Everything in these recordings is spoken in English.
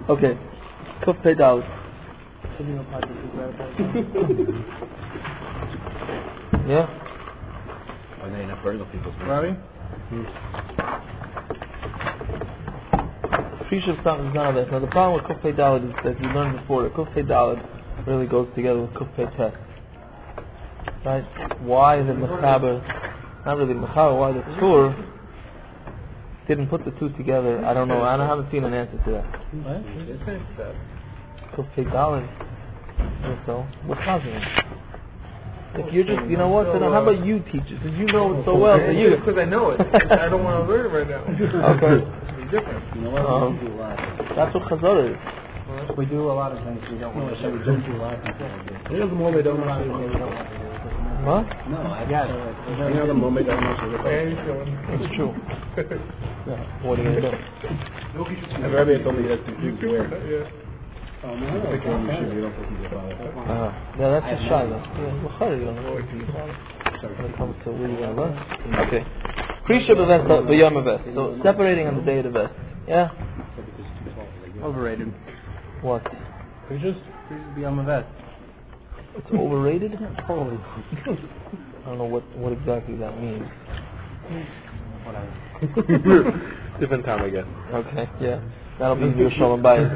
Okay. Kuf Pei Dalet. Yeah? Oh, no, you're not burning up people's Ravi? Prisha stuff is none of this. Now the problem with Kuf Pei Dalet is that you learned before that Kuf Pei Dalet really goes together with Kuf Pei Tes. Right? Why the Mechaber, not really Mechaber, why the Tur didn't put the two together, I don't know. I haven't seen an answer to that. Kuf Pei Dalet. So, what's causing it? If you're just, you know what, then how about you teach it? Since you know it so well, so you... Because I know it. I don't want to learn it right now. Okay. It's different. You know what? We do a lot. That's what Chazor is. We do a lot of things we don't want to do. We don't do a lot of things. You know the moment I don't want to What? No, I got it. You know the moment I don't want to It's true. Yeah. What are you going to do? And Rabbi told me that's the Jews wear. Yeah. Yeah, that's just shy though. Yeah, when it comes to what you're going to learn. Okay. Prisha b'vest b'yom vest. So separating on the day of the vest. Yeah? Overrated. What? Just beyond the vest. It's overrated? Totally. I don't know what exactly that means. Whatever. Different time, I guess. Okay, yeah. That'll be your Shalom Bayit.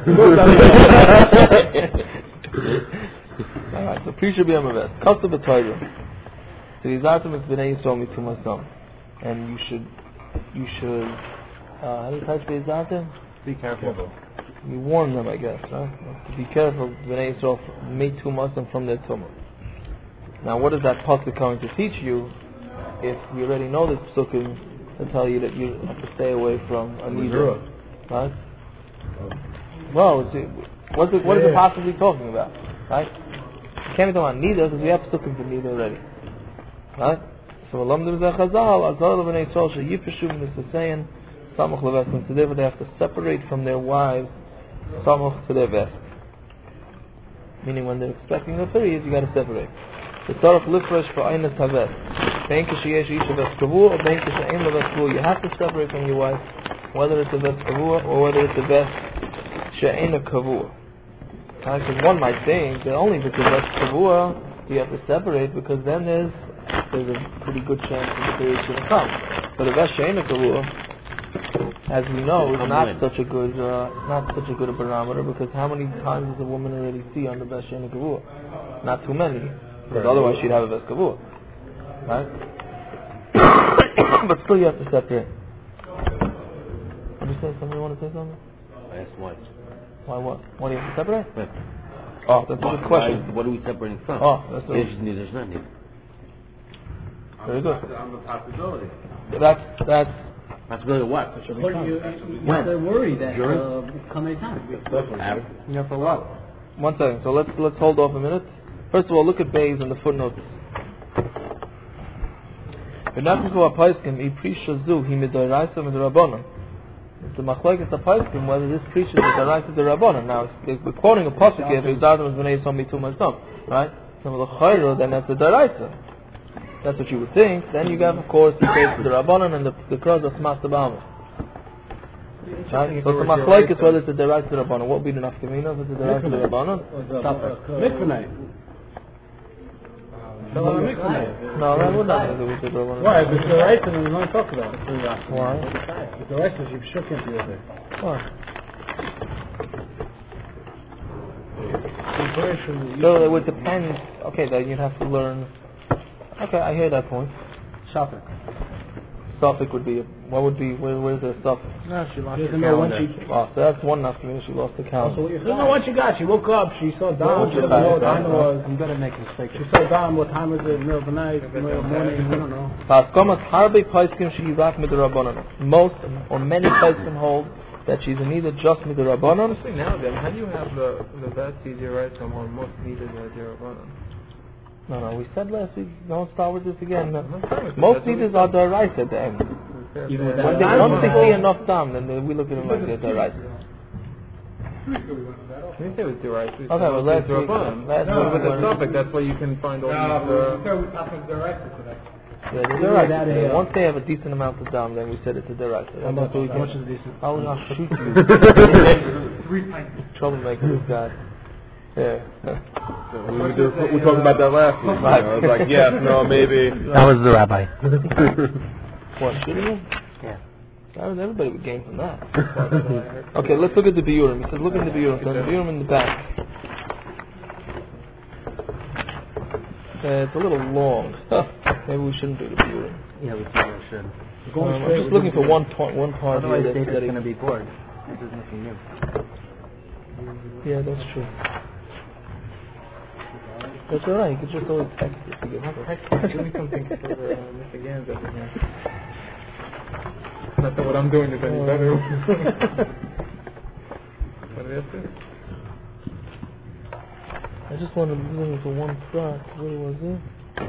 Alright, so Prisha b'yom vest. Kasta b'toyra. So Yizatim is b'nei Yisrael mitumasam. And you should how do you touch Yizatim? Be careful. You warn them, I guess, right? To be careful, B'nai Yisrael made tumas from their tumah. Now, what is that pasuk going to teach you? If we already know this psukim to tell you that you have to stay away from a nidra, right? Well, what is it possibly talking about, right? You can't be talking about nidra because we have psukim for nidra already, right? So, Alamdim Zechazal, Azar B'nai Yisrael Sheyifeshu Misasein Samach Leves, and so therefore they have to separate from their wives Samach to their vest. Meaning when they're expecting a period, you got to separate. The Tzarech Lifresh for Einas HaVest. Bein Kisheyesh Isha Vest Kavua or Bein Kisheyein Vest Kavua. You have to separate from your wife, whether it's a Vest Kavua or whether it's a Vest She'ein Kavua. Because one might think that only if it's a Vest Kavua you have to separate, because then there's a pretty good chance that the period shouldn't come. But a Vest She'ein Kavua, as we know, is not such a good a barometer, because how many times does a woman already see on the Vest She'ein Kavua? Not too many, because otherwise she'd have a Vest Kavua, right? But still, you have to separate. Did you say something? You want to say something? I asked why. Why what? Why do you have to separate? Yeah. Oh, that's a good question. What are we separating from? Oh, that's There's not need. Very good. On the possibility. That's really what? They're worried that come anytime. Yeah, for what? One second. So let's hold off a minute. First of all, look at Bays and the footnotes. It's the machlokes the paiskim whether this preaches the daraisa the rabbanon. Now we're quoting a pasuk here. Right? So then that's the daraisa. That's what you would think. Then you have, of course, the case of the rabbanon and the cross of Smas the Bahamas. Right? So the machlokes whether it's the daraisa the rabbanon. What would be the nafkamina if it's the daraisa the rabbanon? Mikvanite. No, that would not have to do with the rabbanon. Why? If it's the right, then we don't talk about it. Why? If the right is, you sure can't be over. Why? So it would depend. Okay, then you'd have to learn. Okay, I hear that point. Suffolk. Suffolk would be. Where's the Suffolk? No, she lost the calendar. Oh, so that's one nafkamina. She lost the calendar. She doesn't know what she got. She woke up. She saw Dom. She doesn't know what time it was. I'm going to make a mistake. She saw Dom. What time is it? Middle of the night? Middle of the morning? I don't know. Most or many paiskim hold that she's neither just midrabanan. Now then, how do you have the vest easier right someone most needed midrabanan? No, we said last week. Don't start with this again. No. Most needed are the right at the end. Once they see enough time, then we look at them like they're the right. We say it was the right. Okay, well last week. With the topic, that's why you can find all these. Yeah, once they have a decent amount of dam, then we said it's a deraisa. How much is decent? I will not shoot you. 3 Troublemaker, this guy. Yeah. We talked about that last week. I was like, yes, no, maybe. That was the rabbi. What, shooting him? Yeah. Everybody would gain from that. Okay, let's look at the Biurim. He says, look at the Biurim. So the Biurim in the back. It's a little long. Maybe we shouldn't do the Biurim. Yeah, we probably should. I'm just looking for one part Otherwise, here David's that's going to be bored. There's nothing new. Yeah, that's true. That's alright, you could just always text it to get Give me something for Mr. Gans over here. Not that what I'm doing is any better. What is this? I just wanted to be looking for one track. Where was it?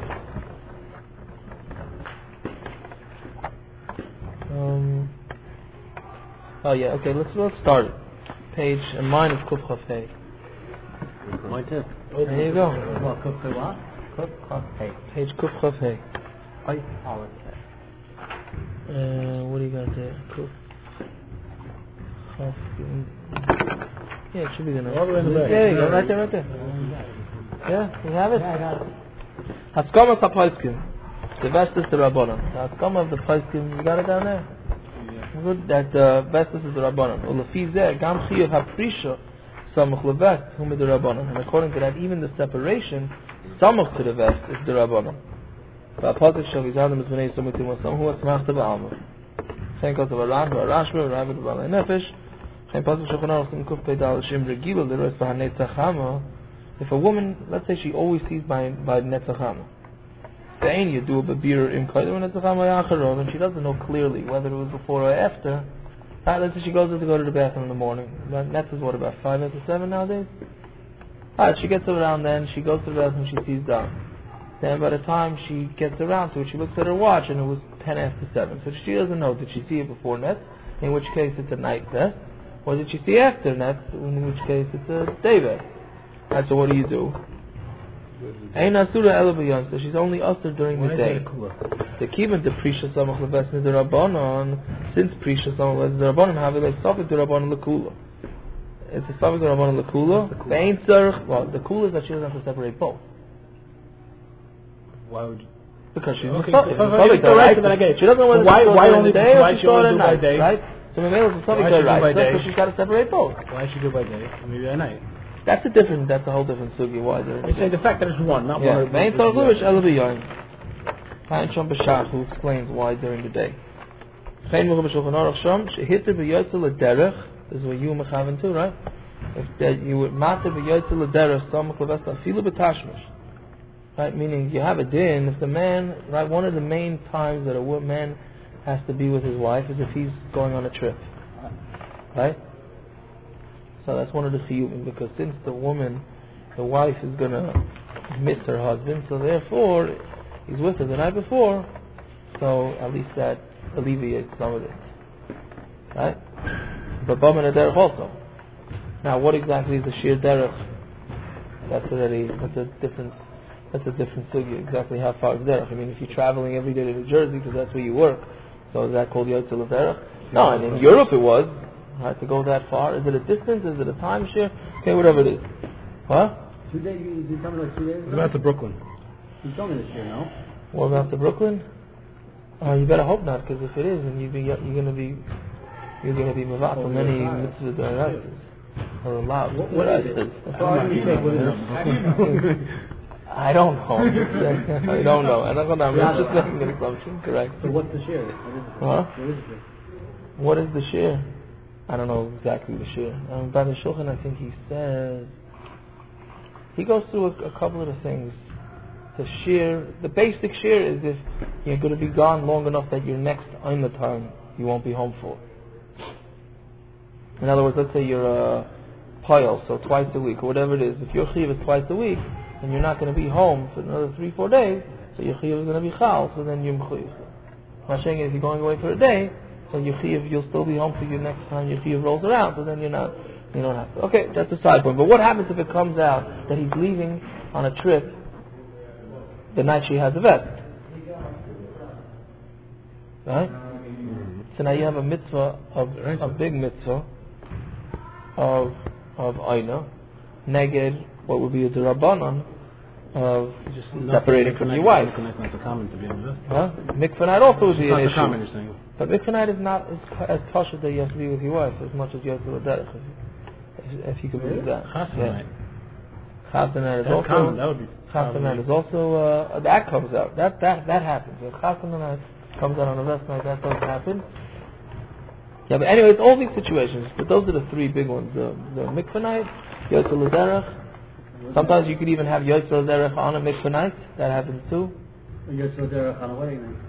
Oh yeah, okay, let's start it. Page, and mine is Kuf Chaf Hey. Mine too. There you go. Well, Kuf what? Kuf Chaf Hey. Page Kuf Chaf Hey. What What do you got there? Kuf Chaf. Yeah, it should be the next. All the way in the back. There you go, right there. Yeah, you have it? Yeah, I got it. Haskama Sapalskim. The Vestus the Rabbanon. The Haskama of the Palskim, you got it down there? Good, that Vestus is the Rabbanon. Ulafizeh, Gam Chiyuv HaPrisha, Samach LeVest, Hum the Rabbanon. And according to that, even the separation, Samach to the Vest is the Rabbanon. V'apakot shel Vizadam is B'nei Somitim Wasam, Hu Atzmach Teva'alma. Chen Kos Avaran, V'arashma, V'ravid V'alei Nefesh, Chen Pasuk Shulchan Aruch, Sim Kuf Pedal, Shem Regilo, the rest B'ha Netzachama. If a woman, let's say she always sees by Netzachama, then you do a babir in Kaidu and she doesn't know clearly whether it was before or after. Let's say she goes to go to the bathroom in the morning. That is what, about 5 after 7 nowadays? She gets around then, she goes to the bathroom, she sees down. Then by the time she gets around to it, she looks at her watch and it was 10 after 7. So she doesn't know, did she see it before Net? In which case it's a night Net. Or did she see after Net? In which case it's a day Net. So what do you do? Ein asura ela b'yom, so she's only usher during the day. The kibbutz the prisha samach leves nidarabanon, since prisha samach leves nidarabanon, have it like safek darabanon lekula. It's a safek darabanon lekula. Ve'ein tzarich. Well, the kula is that she doesn't have to separate both. Why would you? Because she's Okay, a safek. She doesn't know whether why she only day or she saw it at by night, day? right? So Mamela is a safek right, so she's got to separate both. Why should she do by day? Maybe at night. That's a whole different sugi. Why? I say the fact that it's one, not yeah. one. Ve'ein tzarich levish ela b'yom. Chaim Shom B'Shach, who explains why during the day. Chaim Mucha B'Shulchan Aruch Shom, shehitter b'yotze l'derech, this is what you mechaven too, right? If that you would matter b'yotze l'derech, samach leves afilu b'tashmish, right? Meaning you have a din, if the man, right, one of the main times that a man has to be with his wife is if he's going on a trip, right? So that's one of the chiyuvim, because since the wife is going to miss her husband, so therefore he's with her the night before, so at least that alleviates some of it, right? But Bama Derech also. Now, what exactly is the Shir Derech? That's a different sugya. Exactly how far is Derech? I mean, if you're traveling every day to New Jersey because that's where you work, so is that called Yotzel Derech? No, and in Europe it was. Right, to go that far. Is it a distance? Is it a timeshare? Okay, whatever it is. What? 2 days, you tell me like 2 days ago? What about to Brooklyn? You told me this year, no? What about the Brooklyn? You better hope not, because if it is, then you're gonna be mevatel many mitzvah d'oraisa or allowed. What is it? I don't know. I don't know. I'm just making an assumption. Correct. So what's the share? Huh? What is it? What is the share? I don't know exactly the share. By the Shulchan, I think he says he goes through a couple of the things. The share, the basic share is if you're going to be gone long enough that your next Omer time you won't be home for. In other words, let's say you're a pile, so twice a week or whatever it is. If your chiyuv is twice a week and you're not going to be home for another 3-4 days, so your chiyuv is going to be chal, so then you're mechuyev. What I'm saying is, if you're going away for a day, so your chiyuv, you'll still be home for your next time your chiyuv rolls around, so then you don't have to. Okay, that's a side point. But what happens if it comes out that he's leaving on a trip the night she has a vet? Right? So now you have a mitzvah, a big mitzvah, of Aina, neged what would be a Durabanan of separating from your wife. That's not the common to be honest. Huh? Mikvah night also would be an It's issue. not the common, you're saying. But mikvah night is not as cautious that you have to be with your wife as much as you have to with derech. If you could believe that. Chassan night. Chassan night is That's common. also. That would be. Chassan night is also that comes out. That happens. If Chassan night comes out on a rest night, that doesn't happen. Yeah, but anyways, all these situations. But those are the three big ones. The mikvah night, Yotze L'derech. Sometimes you could even have Yotze L'derech on a mikvah night. That happens too. Yotze L'derech on a wedding night.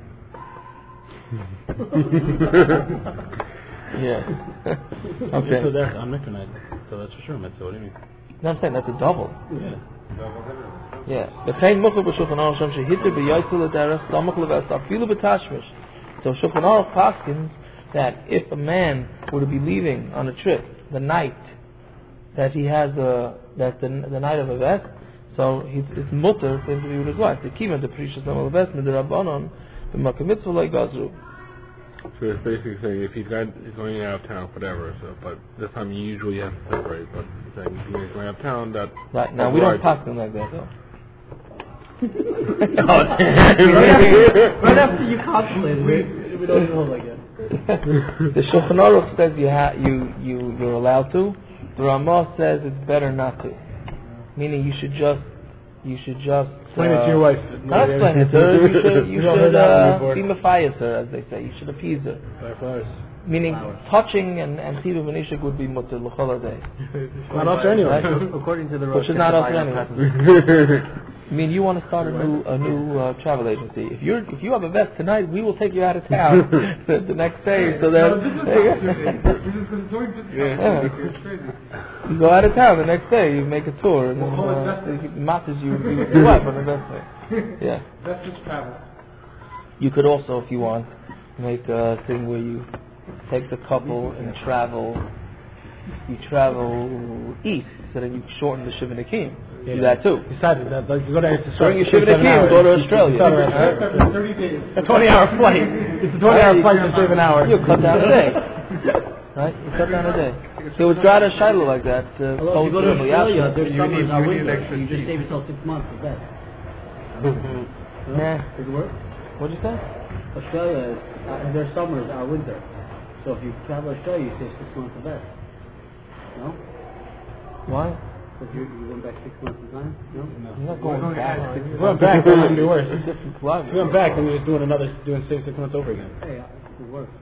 Yeah. Okay. So that's on mikvah night. So that's for sure. Mitzvah. What do you mean? No, I'm saying that's a double. Yeah. Yeah. V'chein muchel b'shulchan aruch shem shehitter b'yotze l'derech samach leves afilu b'tashmish. So Shulchan Aruch paskins that if a man were to be leaving on a trip the night that he has the night of a vest, so it's mutter for him to be with his wife. The kima the precious name of the vest midrabanon b'makom mitzvah like gazru. So it's basically saying if he's going out of town, whatever. So, but this time you usually have to separate. But it's saying if he's going out of town, that Right now we don't pass them like that though. Right after you calculated, we don't know like that. The Shulchan Aruch says you're allowed to. The Ramah says it's better not to. Meaning you should just Explain it to your wife. Not explain it to her. You should be mafayas her, as they say. You should appease her. Meaning touching and tivah v'nishik would be mutter l'chol day. Not also anyway. According to the Which is not also anyway. I mean, you want to start a new travel agency. If you have a vest tonight, we will take you out of town the next day. So that you go out of town the next day. You make a tour and then matches you with your wife on the vest day. Yeah. That's just travel. You could also, if you want, make a thing where you take the couple and travel. You travel east, so then you shorten the Shiva Nakim. Yeah. Do that too. Besides that, like you go to During your Shiva Nakim, go to Australia. That's 30 days. A 20-hour flight. It's a 20-hour flight to save an hour. You cut down a day. Right? You cut down a day. So it's got a shiloh like that. Although if you go to Australia, there's summers you are need winter. extra You just cheap. save yourself 6 months of that. Nah. Does it work? What'd you say? Australia, their summers are winter. So if you travel Australia, you save 6 months of that. No? Why? Because you went back 6 months in time? No? I'm not going back. If we went back, then it would be worse. It's a different If climate. we went back, then we're just doing 6 months over again. Hey, it works.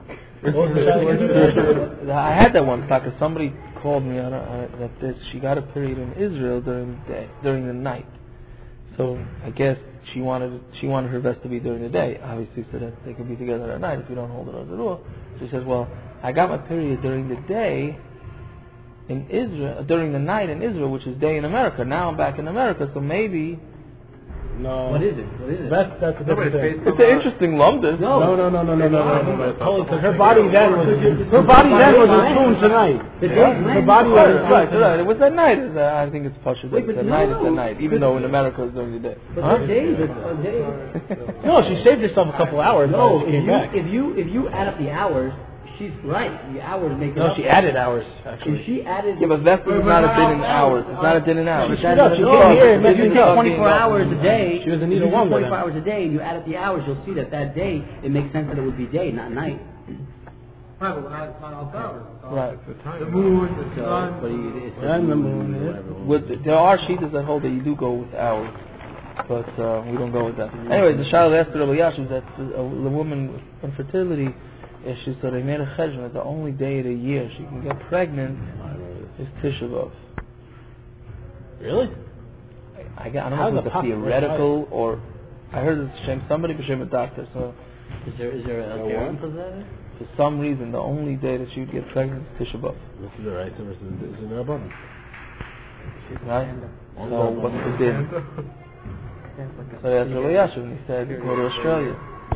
I had that one because somebody called me on that she got a period in Israel during the night. So I guess she wanted her vest to be during the day, obviously, so that they could be together at night if you don't hold it on the rule. She says, "Well, I got my period during the day in Israel, during the night in Israel, which is day in America. Now I'm back in America, so maybe." No. What is it? That's a different thing. It's an interesting lumdus. No. Because her body then was attuned tonight. Her body was Right. It was at night. I think it's partial. Wait, but At night no. it's at night, even though in America it's during the day. But the days, a day. No, she saved herself a couple hours. No, she came back. if you add up the hours, she's right. The hours make it No, up. she added hours, actually. If she added... Yeah, but vesting is not a din in hours. It's not a din in hours. She screwed up. She came here and If you messed take up. 24 hours a day, She was in if need you of do longer 24 then. hours a day and you add up the hours, you'll see that day, it makes sense that it would be day, not night. Right, but it's not all hours. Right. The moon, the sun. But it's And the moon, There are sheetas that hold that you do go with hours, but we don't go with that. Anyways, the Shiloh asked Rabbi Yashu that the woman with infertility issues, so they made a cheshbon that the only day of the year she can get pregnant is Tisha B'Av. Really? I don't know if it's a theoretical or I heard it's shame somebody became a doctor, so Is there a theorem for that? for some reason the only day that she would get pregnant is Tisha B'Av. This is the right versus this is the abundance. Right? So what's the din? So that's Rabbi Yashu, and he said go to Australia.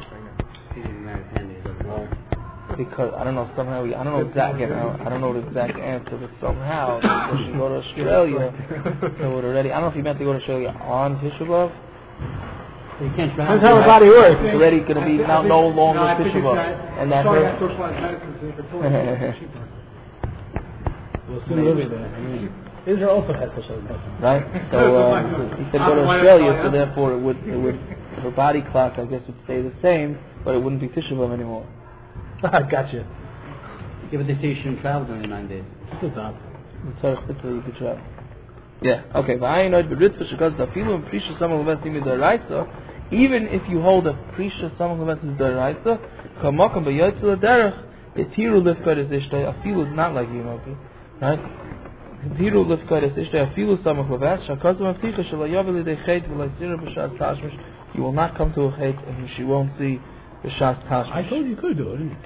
Because I don't know somehow I don't know the exact answer, but somehow she should go to Australia. So it already I don't know if he meant to go to Australia on Tisha B'Av. You can't That's how her body works. It's already going to be now no longer Tisha B'Av, and that her. We'll soon live there. I mean, Israel also has such a person. Right? So he said go to Australia, so therefore it would her body clock I guess would stay the same, but it wouldn't be Tisha B'Av anymore. Gotcha. Yeah, but they say you shouldn't travel during the 9 days. It's a top. You could travel. Yeah, okay. Even if you hold a Prisha Samach Levet is D'Oraisa, Kamakam B'Yotzei L'Derech, the Tiru Lifkot is Ishtay, Afilu is not like you, Moki. Right? Tiru Lifkot is Ishtay, Afilu Samach Levet, Shakazim Avticha, Shalayav L'Dei Chet, V'Laisira B'Shas Tashmish, you will not come to a Chet and she won't see B'Shas Tashmish. I told you could do it, didn't you?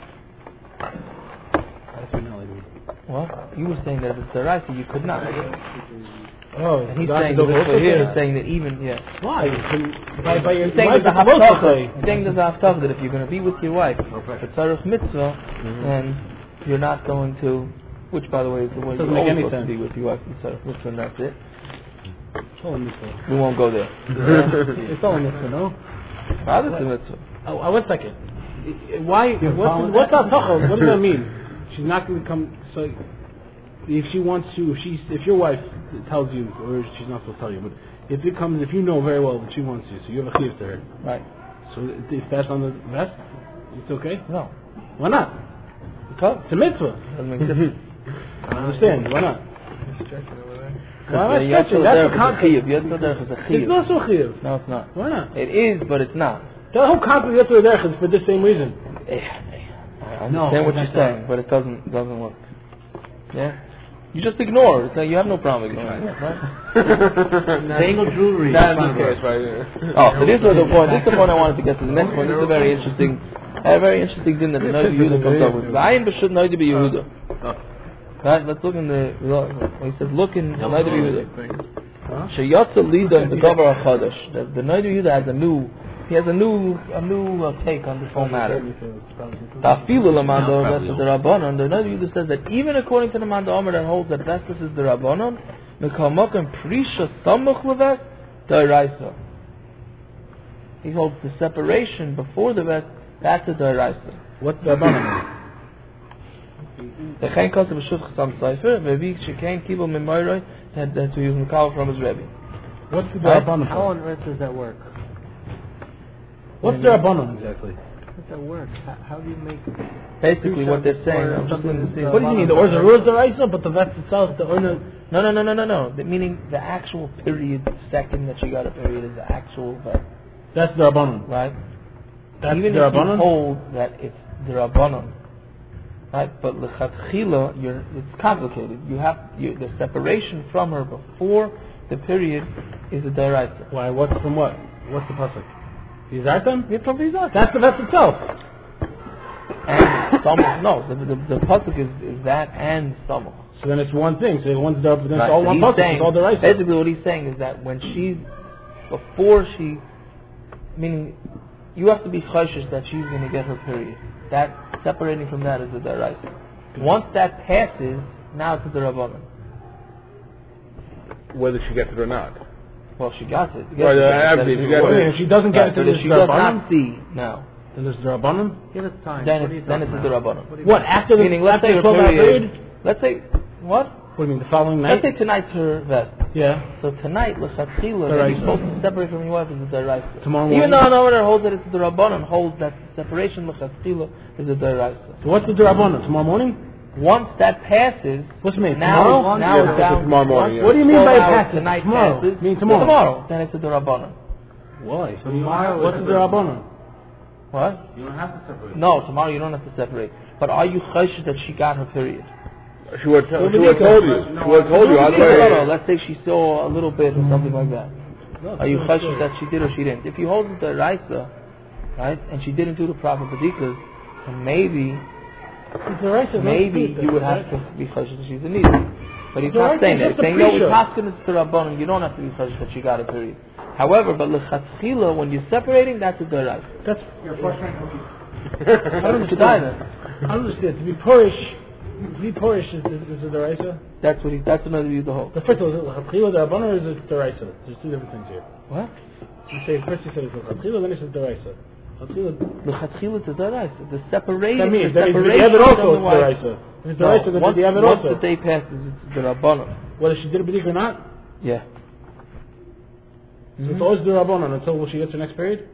What? You were saying that it's D'Oraisa, you could not. Oh, And he's saying that over here, he's saying that even, yeah. Why? By your He's saying wife, there's a it's supposed to haftarah. say. He's saying there's a haftarah that if you're going to be with your wife for tzarich mitzvah, then you're not going to, which by the way is the way you're Doesn't make always any supposed to sense. be with your wife for tzarich mitzvah, and that's it. It's all a mitzvah. We won't go there. It's all a mitzvah, no? That's a mitzvah. Oh, 1 second. Why? What's that tachel? What does that mean? She's not going to come. So, if she wants to, if your wife tells you, or she's not supposed to tell you, but if it comes, if you know very well that she wants you, so you have a chiyuv to her. Right. So if that's on the vest, it's okay. No. Why not? Because It's a mitzvah. doesn't make difference. I understand. Why not? Stretching over there. Why not Yotze stretching? That's a L'Derech is a concept. chiyuv. Yotze L'Derech is a It's chiyuv. not so chiyuv. No, it's not. Why not? It is, but it's not. The whole concept of Yotze L'Derech is for the same reason. I understand what you're saying, but it doesn't work. Yeah? You just ignore it. You have no problem ignoring it, right? Dangle jewelry. That's the case right here. Oh, so this was the point. This is the point I wanted to get to. The next point. This is a very interesting thing that the Noida Yehuda comes up with. V'ayin b'shut Noida b'Yehuda. Right? Let's look in the. He says, look in Noida b'Yehuda. Sheyotze lida in the Gavar HaChadosh. The Noida Yehuda has a new take on this whole matter. Ta'afilu l'manda vestas the Rabbanon. The Noida Yehuda says that even according to the Manda Omer that holds that vestas is the Rabbanon, Mekamokim Prisha Samach Leves D'Oraisa. He holds the separation before the vest, that's the D'Oraisa. What's the Rabbanon? The Chayin Kosev Shuf Chasam Seifer, Ve'vi Shekain Kibel Memoiroi, that he was Mekal from his Rebbe. What's the Rabbanon? How on earth does that work? What's the Rabbanon exactly? How does that work? How do you make... Basically what they're saying, I'm just going to say, What do you mean? The Orza is the Raisa, but the vest itself, the Orna... No. Meaning the actual period, second that she got a period is the actual vest, That's the Rabbanon. right? That's Even the if you Rabbanon? hold that it's the Rabbanon, right? But l'chatchila, it's complicated. The separation from her before the period is a deraisa. Why? What's from what? What's the pasuk? Vizartam? It's from Vizartam. That's the vest itself. And Samach, no, the pasuk is that and Samach. So then it's one thing. So one's the, then Right, it's all so one he's pasuk. saying- It's all the Raisa. Basically what he's saying is that when meaning you have to be choshesh that she's going to get her period. That, separating from that is the deraisa. Once that passes, now it's the Rabbanon. Whether she gets it or not. Well, she got it. Right, if she got Wait a minute, it. if she doesn't get it, But then if it's she the does Rabbanon? not see now, Then there's the Rabbanon? Give us time. then What are you it's talking the about? Rabbanon. What, after the, Meaning, let's after say the her 12-hour period. period? Let's say what? What do you mean, the following night? Let's say tonight's her vest. Yeah. So tonight, l'chatchila, that Deraisa. you're supposed to separate from your wife is the deraisa. Tomorrow Even morning? though an order holds that it's the Rabbanon, holds that separation l'chatchila is the deraisa. So what's the Rabbanon? Tomorrow morning? Once that passes, What's the mean? now Tomorrow? now Yeah, it's down. tomorrow morning, yeah. What do you mean 12 by it hours, passes? Tonight Tomorrow. passes. Mean tomorrow. Tomorrow, then it's the Rabbanon. Why? So Tomorrow what's is the Rabbanon? What? You don't have to separate. No, tomorrow you don't have to separate. But are you choshesh that she got her period? She would have told you. She would have told you. I'd No, say. let's say she saw a little bit or something like that. Are you choshesh that she did or she didn't? If you hold it the Raisa, right, and she didn't do the proper bedikas, then maybe you would have to be choshesh that she's a needle. But he's not saying that. He's saying, no, we're paskin it's the Rabbanon, you don't have to be choshesh that she got a period. However, but l'chatchila, when you're separating, that's a deraisa. That's... Your first rank cookie. I don't understand. I don't understand. To be Porish is the Raisa? That's another view of the whole. The first one, is it L'chatchila, the Rabbanon, or is it the Raisa? There's two different things here. What? You say, first you said it's L'chatchila, then you said the Raisa. L'chatchila it's a deraisa. The separation. That means the that separation B'diavad also from the is wife. deraisa. It's deraisa that B'diavad Once also. the day passes, it's the rabbanon. Whether she did a b'dik or not. Yeah. So it's always the rabbanon until she gets her next period.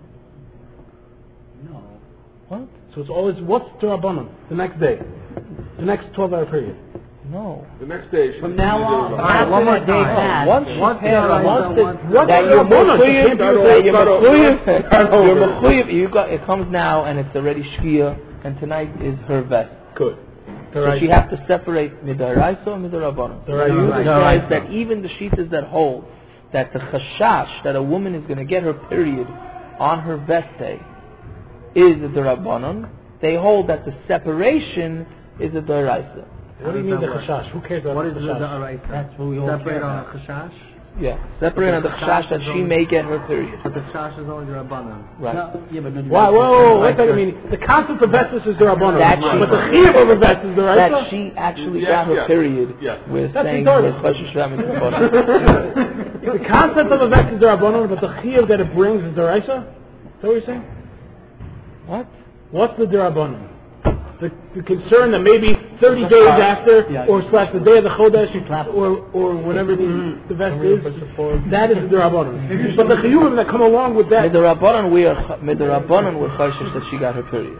No. What? So it's always what's the rabbanon? The next day, the next 12-hour period. No. The next day. From now on, She- after one more that day passed, Once she once passes, What that the you're rabbanon? mechuyev, That you're mechuyev, you got, it comes now and it's already shkia, and tonight is her vest. Good. So she has to separate midaraisa or midarabbanon. Midaraisa. Says that even the shitas that hold that the chashash that a woman is going to get her period on her vest day is a darabbanon. They hold that the separation is a daraisa. What do you mean the chashash? Who cares about What is the the chashash? da'araisa? That's what we all Separate care on about. a chashash? Yeah, separate on the chashash that she may get her period. But the chashash is only the rabbanon. Right. No, yeah, but no. Why? Whoa, what does that mean? The concept of vestus is the rabbanon, That she- but the chiyuv of a vest is the That deraisa. she actually Yes, got her yes, period. yes. We're That's saying retarded. that chashash got midarabbanon. The concept of a vest is the rabbanon, but the chiyuv that it brings is the deraisa. Is that what you're saying? What? What's the derabanan? The concern that maybe 30 days after, or slash the day of the chodesh, or whenever the vest is, that is the derabanan. But the chiyuvim that come along with that, Midarabbanon we're chashash that she got her period.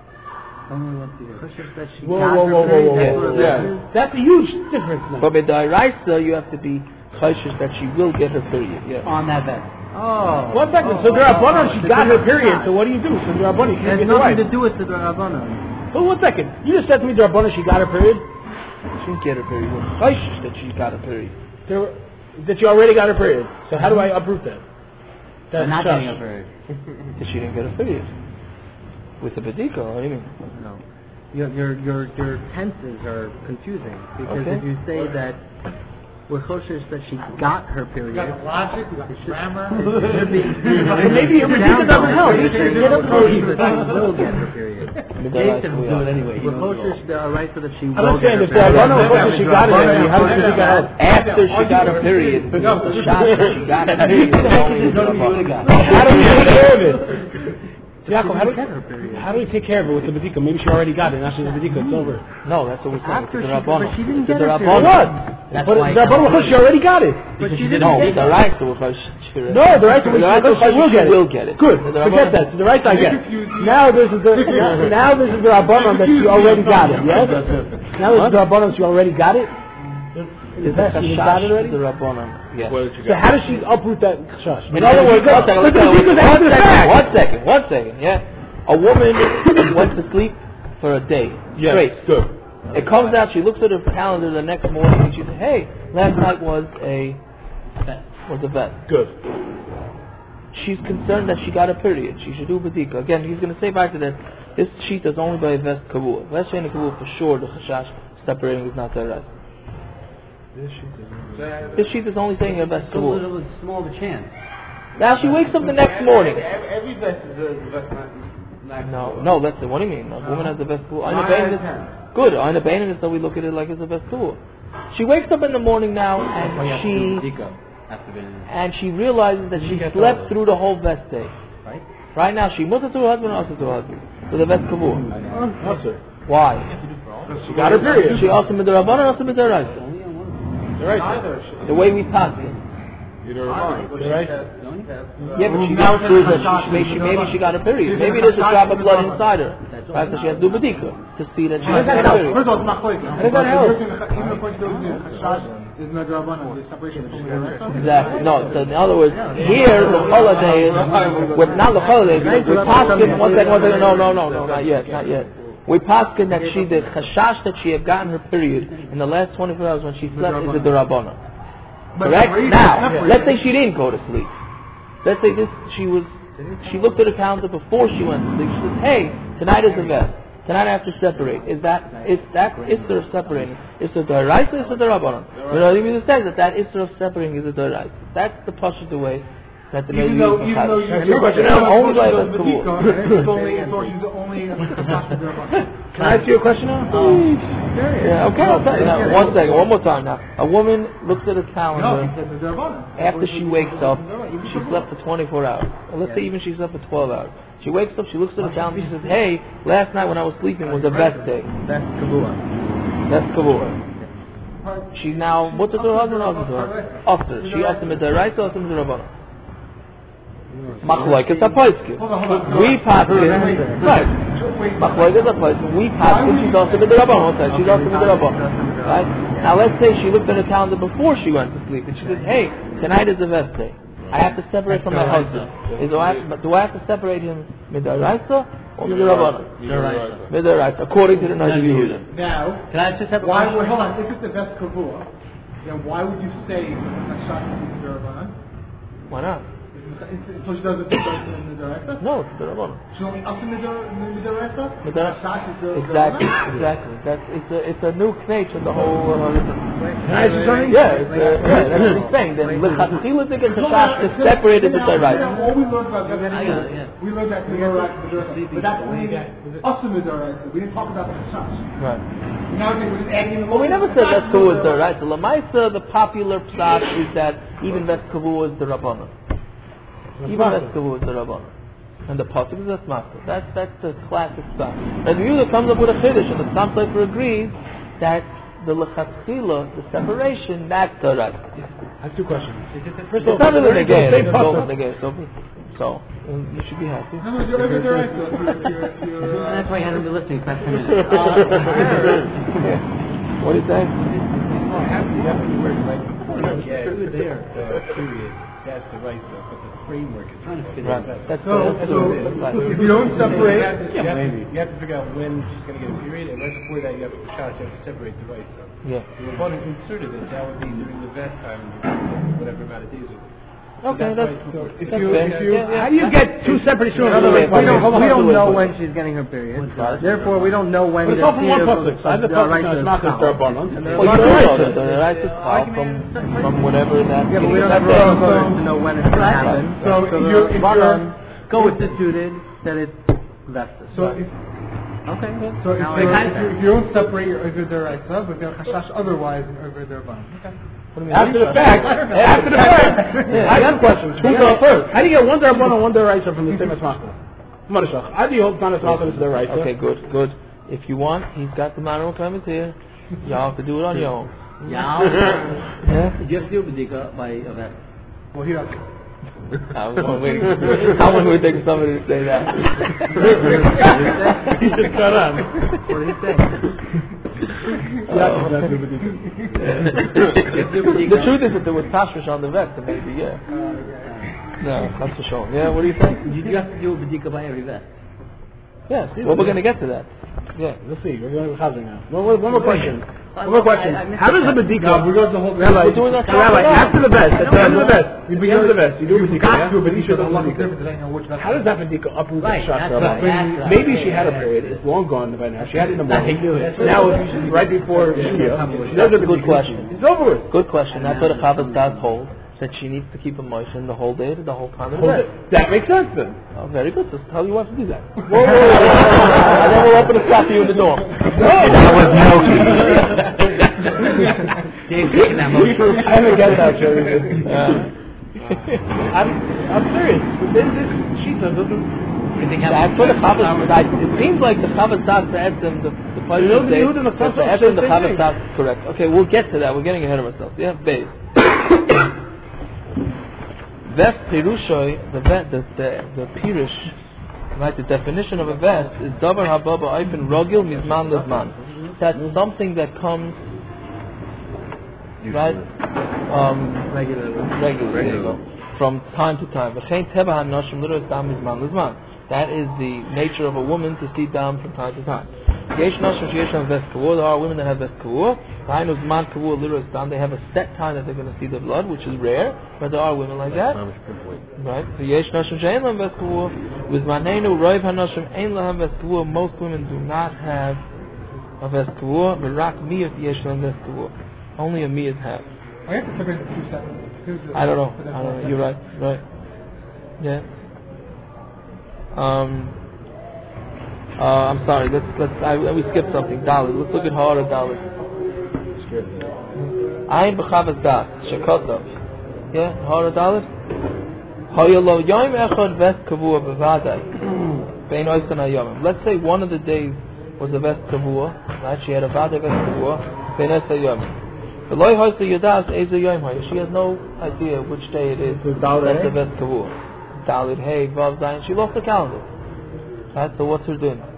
Chashash that she Whoa, got whoa, her whoa, period, whoa, that's whoa, what whoa. it Yeah. is. that's a huge difference now. But midaraisa you have to be chashash that she will get her period. Yeah. On that vest. Oh. One second, so derabanan, she got her period, so what do you do? So derabanan, you It can't has get her nothing right. to do with the rabbanon. So 1 second, you just said to me derabanan, she got her period? She didn't get her period. We're chashash that she got her period. That you already got her period. So how do I uproot that? They're That's not shush. getting a period. That she didn't get her period. With the bedika, what do you mean? No. Your tenses are confusing because Okay. if you say that we're choshesh that she got her period, logic, we got grammar. it should be. Maybe your bedika doesn't help. It You should should be get a choshesh that period. she will get her period. Midaraisa we are. anyway. We're choshesh that are right so that she I will get understand her if derabanan was period. choshesh, she got it, then how does the bedika help? After she got her period, the chashash that she got her period is only midarabbanon. How do we take care of it? Yaakov, Get her period. how do we take care of it with the bedika? Maybe she already got it. Now she's a bedika. It's over. No, that's what we're saying. After It's she- midarabbanon. but she didn't It's get her midarabbanon. period. What? That's But why the derabanan was she already got it. But she didn't No, get the it. right will chashash. No, the right to Midaraisa she will get it. will get it. Good. Midarabbanon- Forget that. So the right I get. Now this is the now this is the rabbanon that she already got it. Yes. Now this is the rabbanon she already got it. Is that the she got it chashash already? the rabbanon? Yes. What did you So get? how does she uproot that chashash? In other words, Because- one because the bedika's after the fact. second, yeah. A woman went to sleep for a day straight. Good. It comes out, she looks at her calendar the next morning and she says, hey, last night was a vet. Good. She's concerned that she got a period. She should do bedika. Again, he's going to say back to that, this sheet is only by a vest kavua. Vest shein kavua for sure, the chashash separating is not the rest. This sheet is only saying a vest It's a kavua. little bit small of a chance. Now she wakes up the next morning. Every vest is a vest. No, that's it. What do you mean? A woman has the best pool. Good. Aina Bainin is that we look at it like it's the best pool. She wakes up in the morning now and she realizes that she slept through the whole vest day. Right now, she mutter to her husband or also to her husband. With the vest kavur. Why? She got her period. She also midarabbanan or also midaraisa. The way we pass it. Right? Yeah, but she now proves that maybe she got a period. Maybe there's a drop of blood inside her. Right, so she has to do bedika to see that she has a period. First of all, it's not clear. How does that help? Even according to the Chashash, is not Rabbanan, the separation of the Exactly. No, so in other words, here the holiday is with not the holiday. We're paskin. One second. No, not yet. We paskin that she the chashash that she had gotten her period in the last 24 hours when she slept is a derabbanan. Correct? Now, let's say she didn't go to sleep. Let's say she looked at her calendar before she went to sleep. She says, hey, tonight is a vest. Tonight I have to separate. Is that Isser of separating? Is the Doraisa or is the Rabbanon? You know, the says that Isser of separating is the Doraisa. That's the Pashut way that the Even Meir though used you Your question now, only by Ves Kavua. it's only Chashash B'Derbanan. Can I ask you a question now? Yeah, okay, I'll tell you now. One second, one more time now. A woman looks at a No, calendar he said the Derbanan. after she wakes up. She slept for 24 hours. Or let's say even she slept for 12 hours. She wakes up, she looks at the calendar, she says, hey, last night when I was sleeping was a Ves day. That's Kavua. That's Kavua. She's now, what's it to her husband? After. She asked him, is that right or is it Rabbanan? Machlokes a Poiskin. We pass it. Right. Machlokes a Poiskin. We pass it. She's also with the Rabbanon. She's also with the Rabbanon. Right? Now let's say she looked at her calendar before she went to sleep and she says, hey, tonight is the Ves day. I have to separate from my husband. Do I have to separate him Midaraisa or Midarabanan? Midaraisa, according to the Nasi Yehuda. Now, Can I just have a why? question? Wait, hold on. If it's the best Kavua, then why would you say Chashash B'Derbanan? Why not? So she does it in the director? No, it's Midarabanan. She's only up in the director? Midaraisa. Chashash is the Exactly. It's a new nature, the whole. Can I ask you something? Yeah, that's what he's saying. Then L'Chatchila Zik and Chashash is separated with the right. All we learned about we learned that the director, but that's only us in the director. We didn't talk about the Chashash. Right. Now we're just adding in the Well, we never said Ves Kavua is the right. The Lamaisa, the popular pshat is that even Ves Kavua is the Rabbanan. Even Ves Kavua is the Rabbanan. And the pasuk is Asmata. That's the classic stuff. And the Yehuda comes up with a chiddush, and the Stam Sofer agrees that the lechatchila, the separation, that's the right. I have two questions. First of all, it's not really negay. It's both negay. So you should be happy. No, you're over director. That's why you haven't been listening for 10 minutes. What do you say? Period. That's the right stuff, but the framework is trying to fit Right. That's So if you don't separate, you have to figure out when she's going to get a period, and right before that you have to separate the right stuff. Yeah. The Rabbanan inserted it, that would be during the Ves time, whatever amount of days it is. Okay, that's fair. How do you get two separate issues? We don't know when she's getting her period. Therefore, we don't know when But it's all from one pasuk. So I have the pasuk now, it's not the Rabbanan. Well, you don't know the right is called from whatever that. Yeah, but we don't have to know when it's going to happen. So the if you're go instituted that it's vested. so if Okay. So if, Now if you don't separate your over the right side, but they're chashash otherwise and over their bun. Okay. After the fact, I got questions. Who goes first? How do you get one Rabbanan and one Deraisa from the same Asmachta? Marashach. How do you hold Tanas Asmachta to Deraisa? Okay, good. If you want, he's got the manual comments here. Y'all have to do it on your own. Yeah. Just do B'dika by event. Well, he doesn't. I was waiting for somebody to say that. He just got on. What did he say? The truth is that there was tashmish on the vest, and maybe, yeah. No, that's for sure. Yeah, what do you think? You have to do a B'dika by every vest. Yes, well, we're going to get to that. Yeah. Let's see. We're going to have now. One more question. One more question. How does the B'dika... We're going to hold We're doing that Rabbi, after the vest, you begin the vest, you do a B'dika, got to, yeah? but he should have B'dika. How does that B'dika uproot the Right, shot? that's right. Maybe she had a period. It's long gone by now. She had it in the morning. Now it's right before Shia. That's a good question. It's over with. Good question. That's what the Chavos does hold. That she needs to keep a motion the whole day, the whole time of the day. That makes sense then. Oh, very good. So tell you what to do that. And then we'll open a stop for you in the door. That was milky. Dave's taking that motion. I haven't get that, Joey. I'm serious. Within this sheet doesn't. That's what the Chavos. It seems like the Chavos does to Etzem, the place of day. The Etzem, the Chavos does correct. Okay, we'll get to that. We're getting ahead of ourselves. Yeah, base. Vest Perushoy, the Pirush, right? The definition of a vest is Davar Hababa Oifen Rogil Mizman Lezman. That's something that comes, right? Regularly. From time to time. V'chein Teba HaNoshim L'Ro Dam Mizman Lezman. That is the nature of a woman to see dam from time to time. Yesh Noshim Sheyesh Ham Vest Kavua. There are women that have Vest Kavua. Hainu Zman Kavua L'Ro Dam. They have a set time that they're going to see the blood, which is rare, but there are women like that. Right? So Yesh Noshim Sheyesh Ham Vest Kavua. With Maneinu Roiv HaNoshim Ein Lahem Vest Kavua. Most women do not have a Vest Kavua. V'rak Miyat Yesh Lahem Vest Kavua. Only a Miyat have. I have to separate the two separate. I don't know. You're right. Yeah. I'm sorry. We skipped something. Dalit. Let's look at harder Dalit. Ayin b'chavas das shekotav. Yeah, harder Dalit. Hayolo yom echad vest kavua b'vadai. Bein oisan hayomim. Let's say one of the days was a vest kavua. Right? She had a vadai vest kavua. Bein oisan hayomim. She has no idea which day it is. That's the best kavua. Dalit hey vav zayin. She lost the calendar. Right. So what's her doing?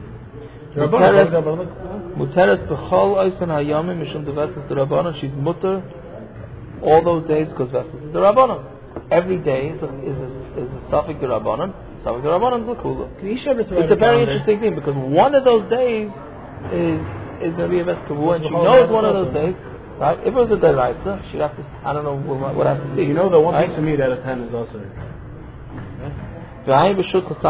Muteres b'chol oisan hayamim mishum devesses d'Rabbanan. She's mutter all those days because vesses is d'Rabbanan. Every day is a suffix d'Rabbanan. Suffix d'Rabbanan is l'kula. It's a very interesting thing because one of those days is going to be a vest kavua, and she knows one of those days. Right? If it was a deraisa, she'd have to. I don't know what I have to see. You know, the one piece of meat out of 10 is also. There's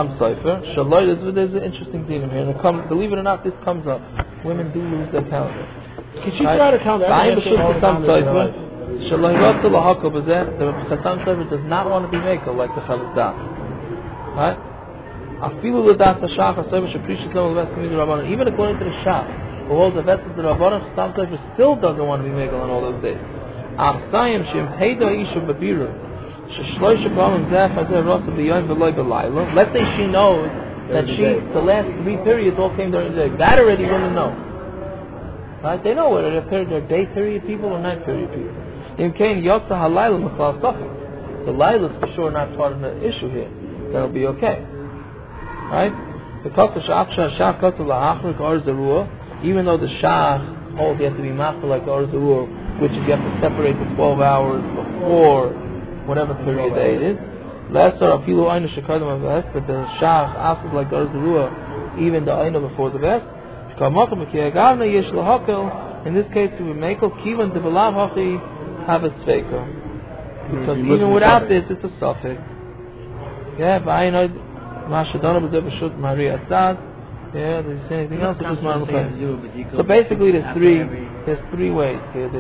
an interesting thing in here. And believe it or not, this comes up. Women do lose their calendar. Can she try to count that? The Chassam Sofer does not want to be maker like the Chavas Das. Right? Even according to the Shach, who holds the vesses of the Rabbanan, Chassam Sofer still doesn't want to be maker on all those days. Let's say she knows that the last 3 periods all came during the day. That already women know. Right? They know whether they're day period people or night period people. So Laila is for sure not part of the issue here. That'll be okay. Right? Even though the Shach holds you have to be machal like the Orz Zarur, which is you have to separate the 12 hours before whatever period day it is. But the Shach asks like the Orz Zarur, even the Aina before the best. In this case, we make kivan de belav hachi have a tzveika. Because even without this, it's a suffix. Yeah, but I know Mashadana b'zeh b'shut Maria Assad. Yeah, did you say anything else? So basically, there's three ways here.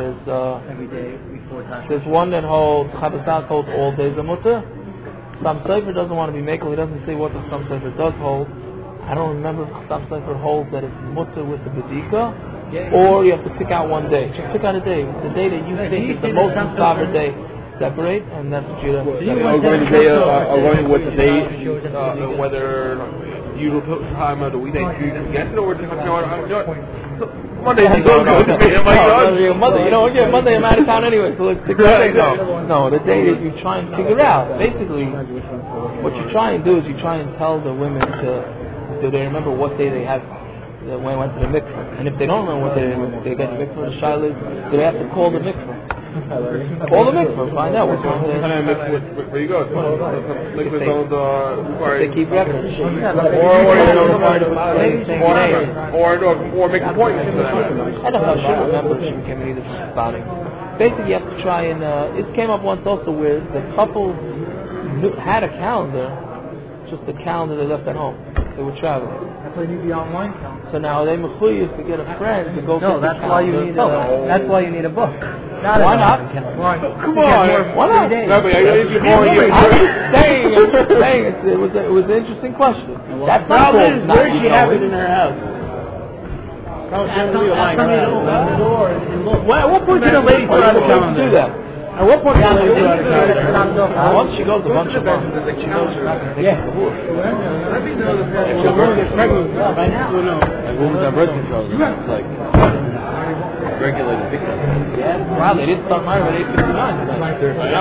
There's one that holds Chabasat holds all days of mutter. Some Sefer doesn't want to be makel. He doesn't say what the Some Sefer does hold. I don't remember if Some Sefer holds that it's mutter with the bedika, or you have to pick out one day. Just pick out a day, the day that you think is the most sovereign day. Separate, and that's what you do. Going with the day, whether you will put time of the weekday to get it, or Monday. Monday I'm out of town anyway, so let's figure it out. No, the day that you try and figure out. Basically, what you try and do is you try and tell the women do they remember what day they have when they went to the mikveh. And if they don't remember what day they got the mikveh, the shaila, do they have to call the mikveh? Call the mikveh, find out what's wrong there. Where you go? They keep records. Or make appointments. I don't know, she remember she became either spotting. Basically, you have to try and, it came up once also where the couple had a calendar, just the calendar they left at home. They were traveling. That's why you need the online calendar. So now they mechuyev to get a friend to go. No, that's why you need that's why you need a book. Why not? Why? Come on. Why not? No, but I'm saying it was an interesting question. That's not problem. Where does she have it in her house? What point did the lady put out the calendar? Do that. At what point did the lady put out the calendar? Once she goes a bunch of months, she knows she's not going to take the divorce. If a woman gets pregnant right now, we'll know. Like women's on birth control, it's like regulated victims. Wow, they didn't start mine at 8:59 tonight.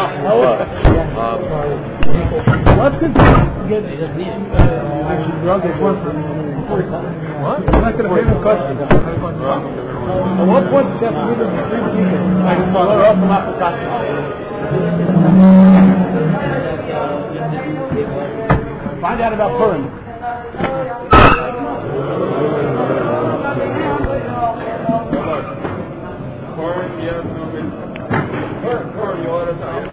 Let's continue. Actually, drug is one for what? I'm not going to pay the question. At what point does that mean that find out about Purim. Yes,